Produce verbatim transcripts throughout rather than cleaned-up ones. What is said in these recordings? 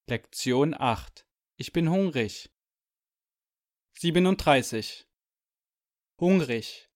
Lektion acht. Ich bin hungrig. siebenunddreißig. Hungrig.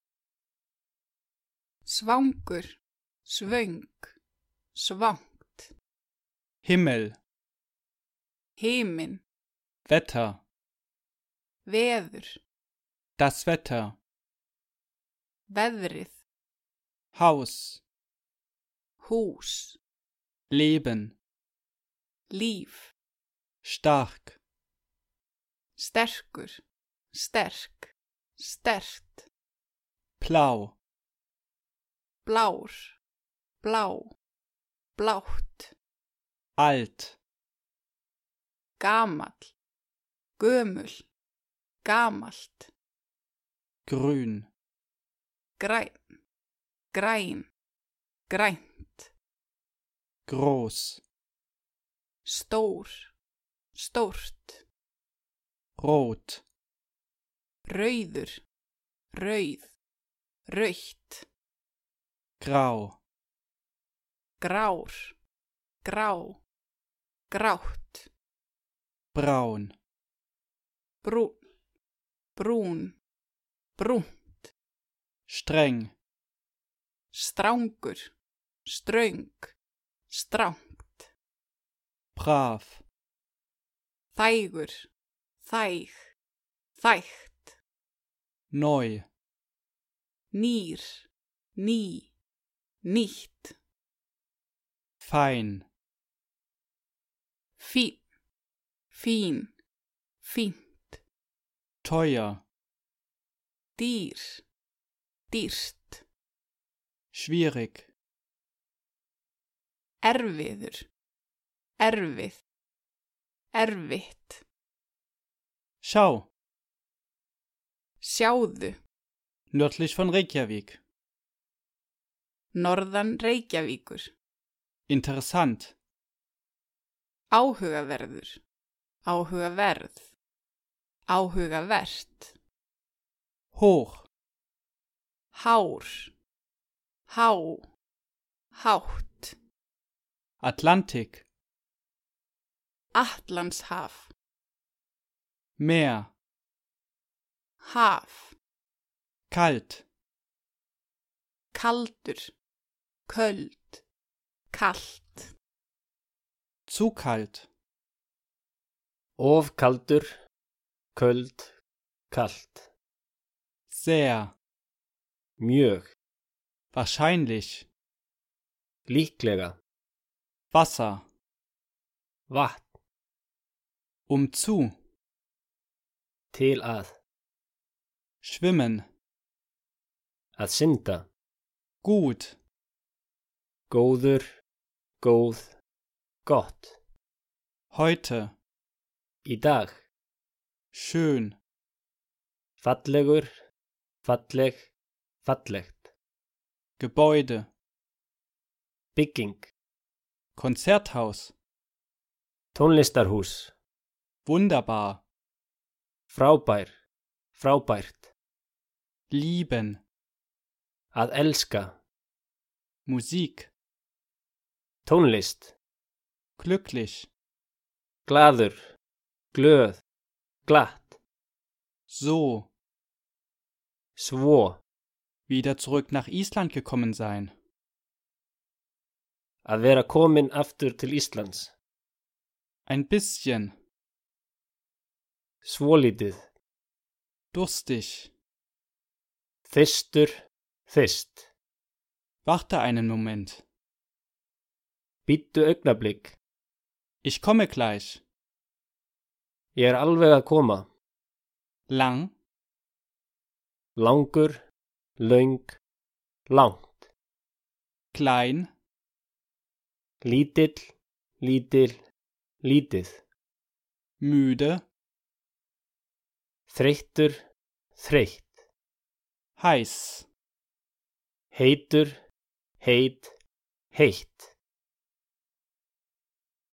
Svangur, svöng, svangt, Himmel. himinn, Wetter. veður, Das Wetter. veðrið, Haus. hús, Leben. líf, Stark. sterkur, sterk, stert, Blau. blár, blá, blátt, Alt. gamall, gömul, gamalt, Grün. græn, græn, grænt, Groß. stór, stórt, Rot. rauður, rauð, rautt, Grau. grár, grá, grátt, Braun. brún, brún, brúnt, Streng. strangur, ströng, strangt, Brav. þægur, þæg, þægt, Neu. nýr, ný, nýtt, Fein. fín, fín, fínt, Teuer. dýr, dýrt, Schwierig. erfiður, erfið, erfitt, Schau. sjáðu, Nördlich von Reykjavik. norðan Reykjavíkur, Interessant. áhugaverður, áhugaverð, áhugavert, Hoch. hár, há, hátt, Atlantik. Atlantshaf, Meer. haf, Kalt. kaldur, köld, kalt, Zu kalt. Of kaldur, köld, kalt. Sehr. Mjög, Wahrscheinlich. líklega, Wasser. vatn, Um zu. til að, Schwimmen. að synda. Gut. Góður, góð, gott. Heute. Í dag, Schön. fallegur, falleg, fallegt. Gebäude. Bygging, Konzerthaus. tónlistarhús, Wunderbar. frábær, frábært. Lieben. Að elska, Musik. tónlist. Glücklich. Glaður, glöð, glatt. So. Svo, Wieder zurück nach Island gekommen sein. að vera komin aftur til Íslands. Ein bisschen. Svolítið, Durstig. þyrstur, þyrst. Warte einen Moment. Bíddu augnablik, Ich komme gleich. ég er alveg að koma. Lang. Langur, löng, langt. Klein. Lítill, lítil, lítið. Müde. Þreyttur, þreytt. Heiß. Heitur, heit, heitt.